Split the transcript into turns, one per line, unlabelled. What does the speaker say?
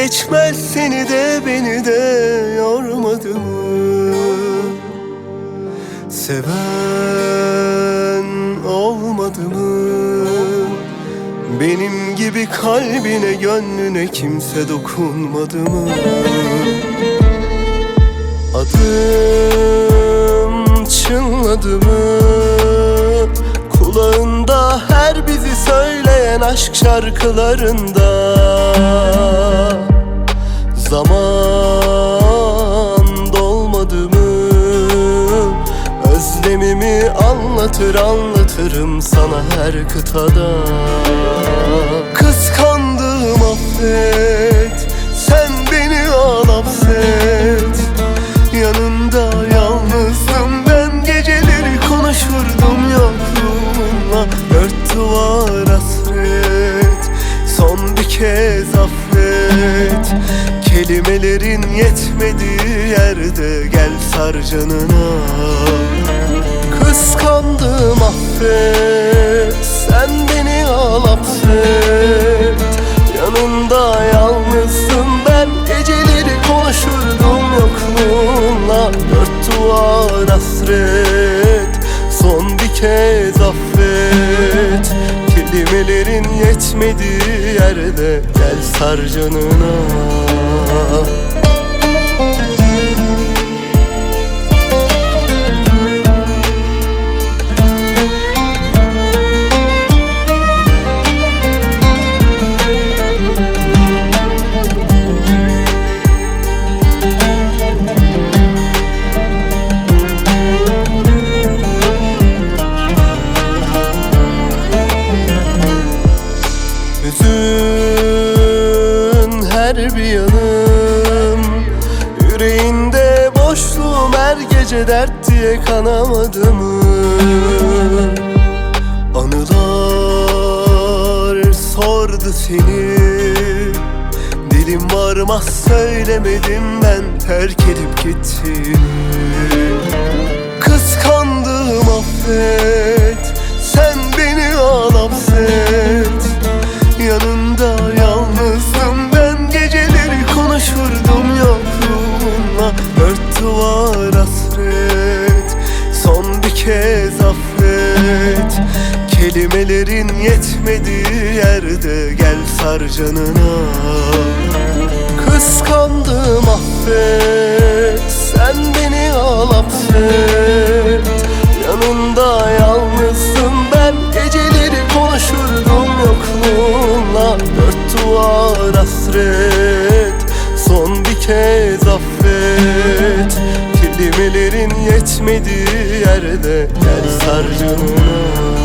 geçmez seni de beni de yormadı mı? Seven olmadı mı? Benim gibi kalbine gönlüne kimse dokunmadı mı? Adım çınladı mı? Kulağında her bizi söyleyen aşk şarkılarında. Zaman dolmadı mı? Özlemimi anlatırım sana her kıtada. Kıskandım affet, sen beni al hapset. Yanında yalnızdım ben, geceleri konuşurdum yokluğunla. Dört duvar hasret, son bir kez affet. Kelimelerin yetmediği yerde gel sar canına. Kıskandım affet, sen beni al hapset. Yanında yalnızdım ben, geceleri konuşurdum yokluğunla. Dört duvar hasret, son bir kez affet. Kelimelerin yetmediği yerde gel sar canına. Hüzün her bir yanım, yüreğinde boşluğum her gece dert diye kanamadı mı? Anılar sordu seni, dilim varmaz söylemedim ben terk edip gittiğini. Kıskandım affet, sen beni al hapset. Yanında yalnızdım ben, geceleri konuşurdum yokluğunla. Dört duvar hasret, son bir kez affet. Kelimelerin yetmediği yerde gel sar canına. Kıskandım affet, sen beni al hapset. Yanında yalnızdım ben, geceleri konuşurdum yokluğunla. Dört duvar hasret, son bir kez affet. Kelimelerin yetmediği yerde gel sar canına.